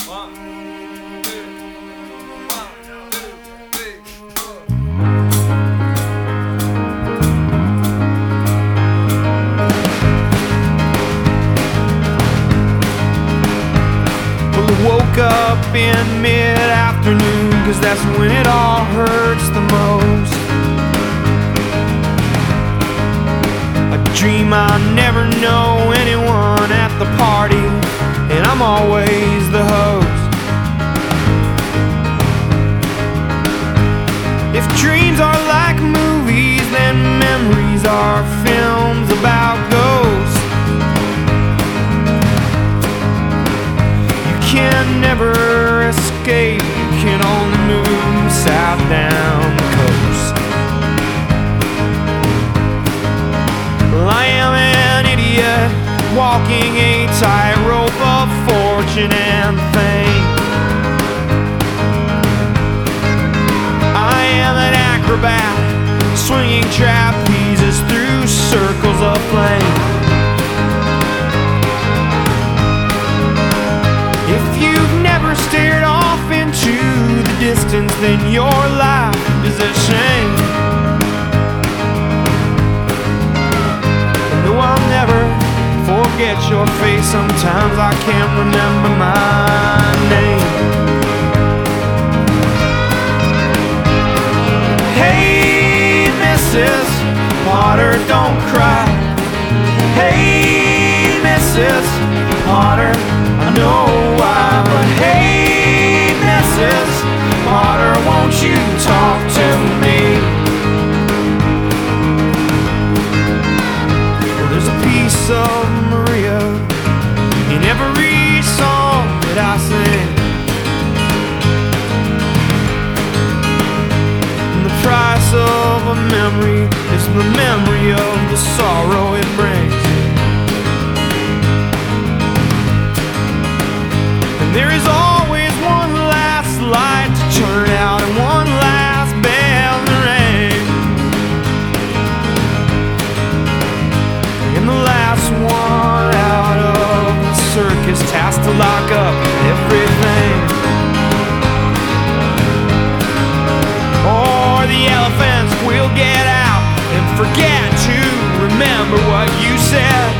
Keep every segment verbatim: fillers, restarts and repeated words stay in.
One, two, one, two, three, four. Well, I woke up in mid-afternoon, 'cause that's when it all hurts the most. I dream I never know anyone at the party, and I'm always the host. If dreams are like movies, then memories are films about ghosts. You can never escape, you can only move south down the coast. Well, I am an idiot, walking a tightrope of fortune and fame. I am an acrobat, swinging trapezes through circles of flame. If you've never stared off into the distance, then your life is a shame. And though I'll never forget your face, sometimes I can't remember my name. Hey, Missus Potter, don't cry. Hey, Missus Potter, I know why, but hey, Missus Potter, won't you talk to me? Well, there's a piece of Maria in every song that I sing, and the price of a memory is the memory of the sorrow it brings. And there is always one last light to turn out and one last bell to ring, and the last one out of the circus has to lock up everything, or the elephants will get out and forget to remember what you said.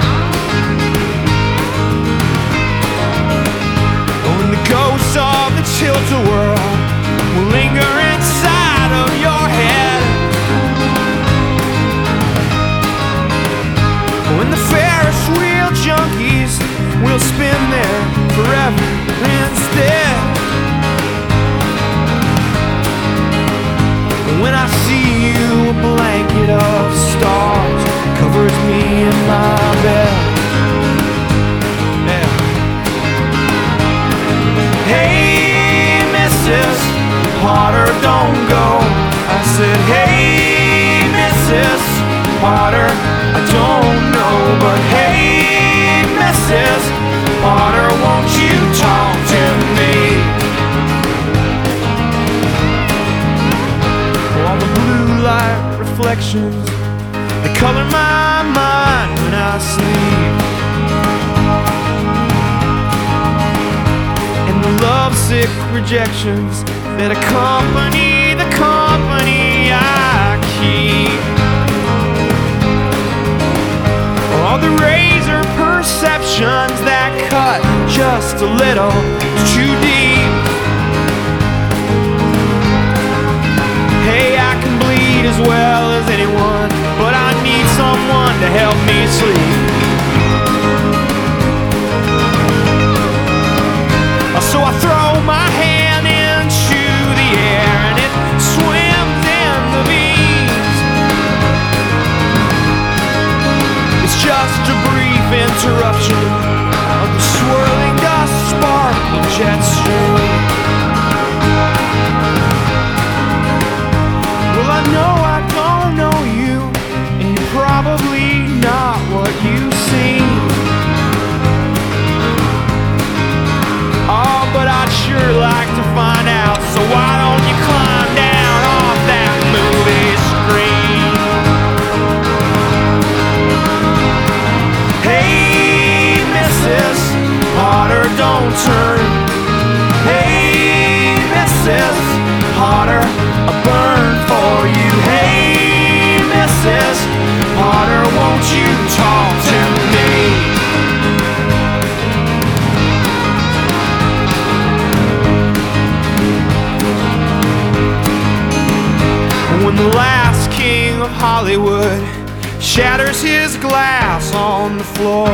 When the ghosts of the Tilt-A-Whirl will linger inside of your head, when the Ferris wheel junkies will spin there forever instead. When I see you, a blanket of stars covers me in my bed. Yeah. Hey, Missus Potter, don't go. I said, hey, Missus Potter, I don't know, but hey, Missus Potter, won't you talk to me? All the blue light reflections, they color my mind when I sleep, and the lovesick rejections that accompany the company I keep. All the razor perceptions that cut just a little too deep. Hey, I can bleed as well as anyone, but I need someone to help me sleep. So I throw my hand into the air and it swims in the beams. It's just a brief interruption of the swirling dust sparkling jet stream. Well, I know I don't know you, and you're probably not what of Hollywood shatters his glass on the floor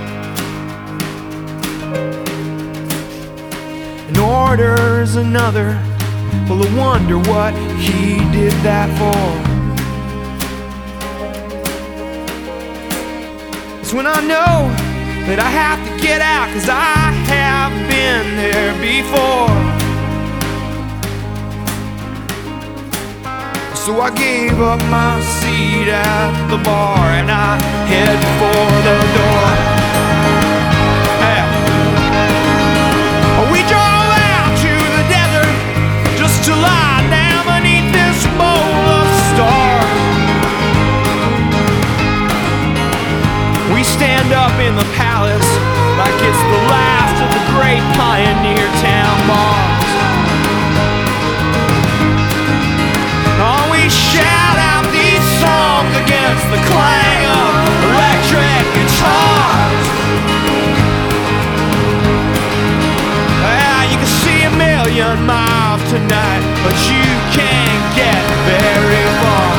and orders another. Well, I wonder what he did that for. It's when I know that I have to get out, 'cause I have been there before. So I gave up my seat at the bar and I head for the door. Hey. We drove out to the desert just to lie down beneath this bowl of stars. We stand up in the palace like it's the last of the great pioneer town bars. Oh, we shout out these songs against the clang of electric guitars. Ah, you can see a million miles tonight, but you can't get very far.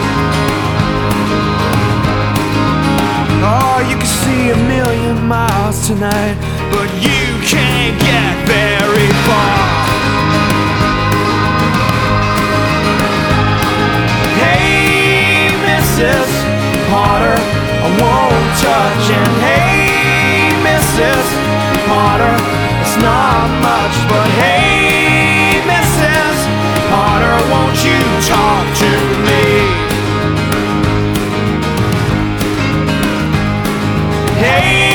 Oh, you can see a million miles tonight, but you can't get very far. Hey, Missus Potter, I won't touch. And hey, Missus Potter, it's not much, but hey, Missus Potter, won't you talk to me? Hey,